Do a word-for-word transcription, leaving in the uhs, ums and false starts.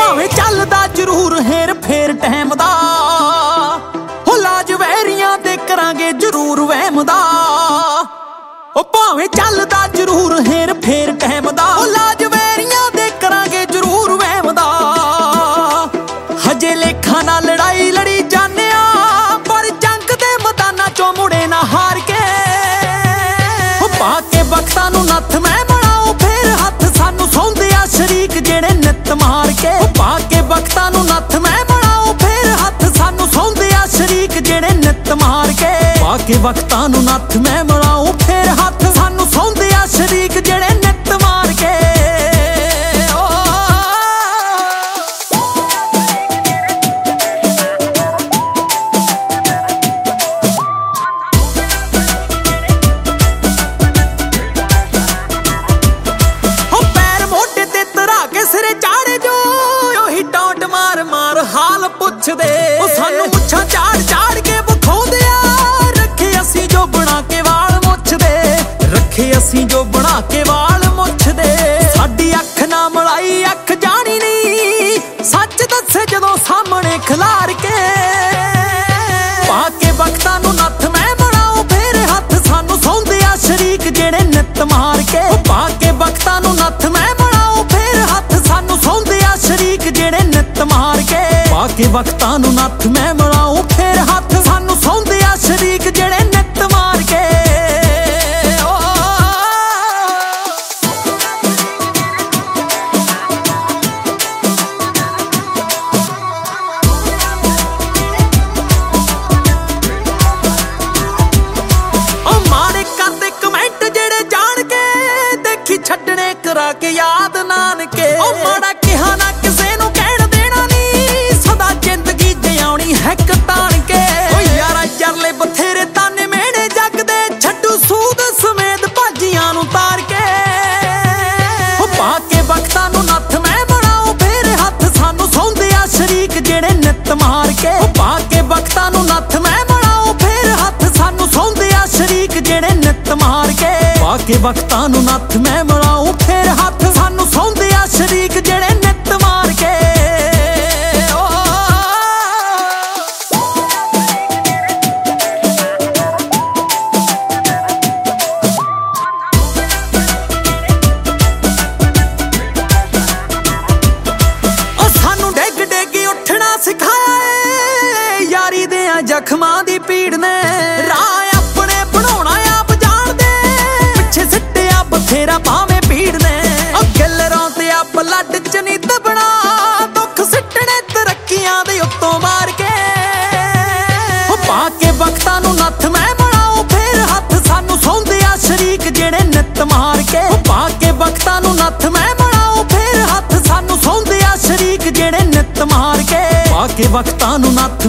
ਭਾਵੇਂ ਚੱਲਦਾ ਜ਼ਰੂਰ ਹੇਰ ਫੇਰ ਟਾਈਮ ਦਾ, ਹੋ ਲਾਜ ਵੈਰੀਆਂ ਦੇ ਕਰਾਂਗੇ ਜ਼ਰੂਰ ਵਹਿਮ ਦਾ। ਉਹ ਭਾਵੇਂ ਚੱਲਦਾ ਜ਼ਰੂਰ ਹੇਰ ਫੇਰ ਟਾਈਮ ਦਾ, ਹੋ ਲਾਜ ਵੈਰੀਆਂ ਦੇ ਕਰਾਂਗੇ ਜ਼ਰੂਰ ਵਹਿਮ ਦਾ। ਹਜੇ ਲੇਖਾਂ ਨਾਲ ਲੜਾਈ ਲੜੀ ਜਾਂਦੇ ਆ, ਪਰ ਜੰਗ ਦੇ ਮੈਦਾਨਾਂ ਚੋਂ ਮੁੜੇ ਨਾ ਹਾਰ ਕੇ। ਉਹ ਪਾ ਕੇ ਵਕਤਾਂ ਨੂੰ ਨੱਥ ਮੈਂ ਬਣਾਉ ਫੇਰ ਹੱਥ, ਸਾਨੂੰ ਸੌਂਦੇ ਆ ਸ਼ਰੀਕ ਜਿਹੜੇ ਨਿੱਤ ਮਾਰ ਕੇ। ਉਹ ਪਾ ਕੇ ਵਕਤਾਂ ਨੂੰ ਨੱਥ ਮੈਂ ਬਣਾਉ ਫੇਰ ਹੱਥ, ਸਾਨੂੰ ਸੌਂਦੇ ਆ ਸ਼ਰੀਕ ਜਿਹੜੇ ਨਿੱਤ ਮਾਰ ਕੇ। ਪਾ ਕੇ ਵਕਤਾਂ ਨੂੰ ਨੱਥ ਮੈਂ ਬਣਾਉ ਫੇਰ ਹੱਥ, ਸਾਨੂੰ ਸੌਂਦੇ ਆ ਸ਼ਰੀਕ ਜਿਹੜੇ ਨਿੱਤ ਮਾਰ ਕੇ। ਹਾਲ ਪੁੱਛਦੇ ਉਹ ਸਾਨੂੰ ਮੁੱਛਾਂ ਝਾੜ ਝਾੜ ਕੇ ਵਿਖਾਉਂਦੇ ਆ, ਰੱਖੇ ਅਸੀਂ ਜੋ ਬਣਾ ਕੇ ਵਾਲ ਮੁੱਛਦੇ, ਰੱਖੇ ਅਸੀਂ ਜੋ ਬਣਾ ਕੇ ਵਾਲ ਮੁੱਛਦੇ। ਸਾਡੀ ਅੱਖ ਨਾ ਮਲਾਈ ਅੱਖ ਜਾਣੀ ਨਹੀਂ, ਸੱਚ ਦੱਸੇ ਜਦੋਂ ਸਾਹਮਣੇ ਖਿਲਾਰ ਕੇ। ਪਾ ਕੇ ਵਕਤਾਂ ਨੂੰ ਨੱਥ ਮੈਂ ਬਣਾਉ ਫੇਰ ਹੱਥ, ਸਾਨੂੰ ਸੌਂਦੇ ਆ ਸ਼ਰੀਕ ਜਿਹੜੇ ਨਿੱਤ ਮਾਰ ਕੇ। ਪਾ ਕੇ ਵਕਤਾਂ ਨੂੰ ਨੱਥ ਮੈਂ ਬਣਾਉ ਫੇਰ ਹੱਥ, ਸਾਨੂੰ ਸੌਂਦੇ ਆ ਸ਼ਰੀਕ ਜਿਹੜੇ ਨਿੱਤ ਮਾਰ ਕੇ। ਪਾ ਕੇ ਵਕਤਾਂ ਨੂੰ ਨੱਥ ਮੈਂ ਬਣਾਉ ਫੇਰ ਹੱਥ, ਸਾਨੂੰ ਸੌਂਦੇ ਆ ਸ਼ਰੀਕ ਜਿਹੜੇ ਨਿੱਤ ਮਾਰ ਕੇ। ਉਹ ਮਾਰੇ ਕਰਦੇ ਕਮੈਂਟ ਜਿਹੜੇ ਜਾਣ ਕੇ, ਦੇਖੀ ਛੱਡਣੇ ਕਰਾ ਕੇ ਯਾਦ ਨਾਨਕੇ। ਉਹ ਮਾੜਾ ਕਿਹਾ ਨਾ ਕਿਸੇ ਨੂੰ ਕਹਿਣ ਦੇਣਾ ਨੀ, ਸਦਾ ਜ਼ਿੰਦਗੀ ਜਿਉਣੀ ਹੈਕ ਤਾਣ ਕੇ। ਓ ਯਾਰਾ ਜਰਲੇ ਬਥੇਰੇ ਤਾਨੇ ਮਿਹਣੇ ਜੱਗ ਦੇ, ਛੱਡੂ ਸੂਦ ਸਮੇਤ ਭਾਜੀਆਂ ਨੂੰ ਤਾਰ ਕੇ। ਉਹ ਪਾ ਕੇ ਵਕਤਾਂ ਨੂੰ ਨੱਥ ਮੈਂ ਬਣਾਉ ਫੇਰ ਹੱਥ, ਸਾਨੂੰ ਸੌਂਦੇ ਆ ਸ਼ਰੀਕ ਜਿਹੜੇ ਨਿੱਤ ਮਾਰ ਕੇ। ਉਹ ਪਾ ਕੇ ਵਕਤਾਂ ਨੂੰ ਨੱਥ ਮੈਂ ਬਣਾਉ ਫੇਰ ਹੱਥ, ਸਾਨੂੰ ਸੌਂਦੇ ਆ ਸ਼ਰੀਕ ਜਿਹੜੇ ਨਿੱਤ ਮਾਰ ਕੇ। ਪਾ ਕੇ ਵਕਤਾਂ ਨੂੰ ਨੱਥ ਮੈਂ ਬਣਾਉ ਫੇਰ ਹੱਥ, ਸਾਨੂੰ ਸੌਂਦੇ ਆ ਸ਼ਰੀਕ ਜਿਹੜੇ ਨਿੱਤ ਮਾਰ ਕੇ। ਜ਼ਖਮਾਂ ਦੀ ਪੀੜ ਨੇ ਰਾਹ ਆਪਣੇ ਬਣਾਉਣਾ ਆਪ ਜਾਣਦੇ, ਪਿੱਛੇ ਸਿੱਟਿਆ ਬਥੇਰਾ ਭਾਵੇਂ ਭੀੜ ਨੇ। ਉਹ ਗੱਲਰਾਂ ਤੇ ਆ ਬਲੱਡ ਚ ਨੀ ਦਬਣਾ, ਦੁੱਖ ਸਿੱਟਣੇ ਤਰੱਕੀਆਂ ਦੇ ਉੱਤੋਂ ਮਾਰ ਕੇ। ਉਹ ਪਾ ਕੇ ਵਕਤਾਂ ਨੂੰ ਨੱਥ ਮੈਂ ਬਣਾਉ ਫੇਰ ਹੱਥ, ਸਾਨੂੰ ਸੌਂਦੇ ਆ ਸ਼ਰੀਕ ਜਿਹੜੇ ਨਿੱਤ ਮਾਰ ਕੇ। ਉਹ ਪਾ ਕੇ ਵਕਤਾਂ ਨੂੰ ਨੱਥ ਮੈਂ ਬਣਾਉ ਫੇਰ ਹੱਥ, ਸਾਨੂੰ ਸੌਂਦੇ ਆ ਸ਼ਰੀਕ ਜਿਹੜੇ ਨਿੱਤ ਮਾਰ ਕੇ। ਪਾ ਕੇ ਵਕਤਾਂ ਨੂੰ ਨੱਥ